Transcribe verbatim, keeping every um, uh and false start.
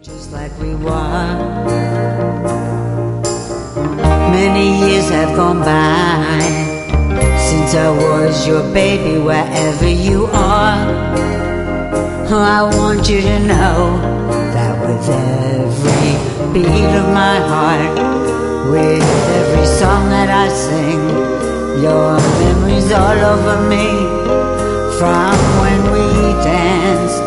Just like we were. Many years have gone by since I was your baby, wherever you are. I want you to know that with every beat of my heart, with every song that I sing, your memory's all over me. From when we danced